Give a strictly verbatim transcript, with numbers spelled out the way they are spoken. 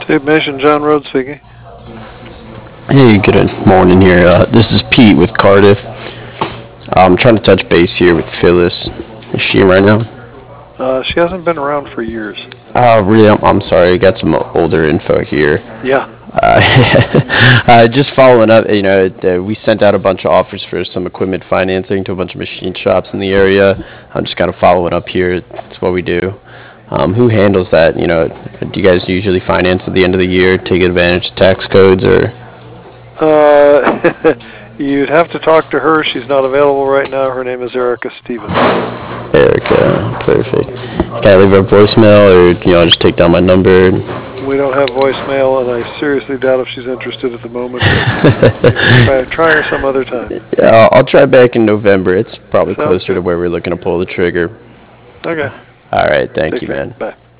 Tape Nation, John Rhodes speaking. Hey, good morning here. Uh, this is Pete with Cardiff. I'm trying to touch base here with Phyllis. Is she in right now? Uh, she hasn't been around for years. Uh, really, I'm, I'm sorry. I got some older info here. Yeah. Uh, uh, just following up, you know, uh, we sent out a bunch of offers for some equipment financing to a bunch of machine shops in the area. I'm just kind of following up here. It's what we do. Um, who handles that? You know, do you guys usually finance at the end of the year, take advantage of tax codes, or? Uh, you'd have to talk to her. She's not available right now. Her name is Erica Stevens. Erica, perfect. Can I leave her a voicemail, or you know, just take down my number? We don't have voicemail, and I seriously doubt if she's interested at the moment. try, try her some other time. Yeah, I'll, I'll try back in November. It's probably Sounds closer good. to where we're looking to pull the trigger. Okay. All right, thank Take you, care. man. Bye.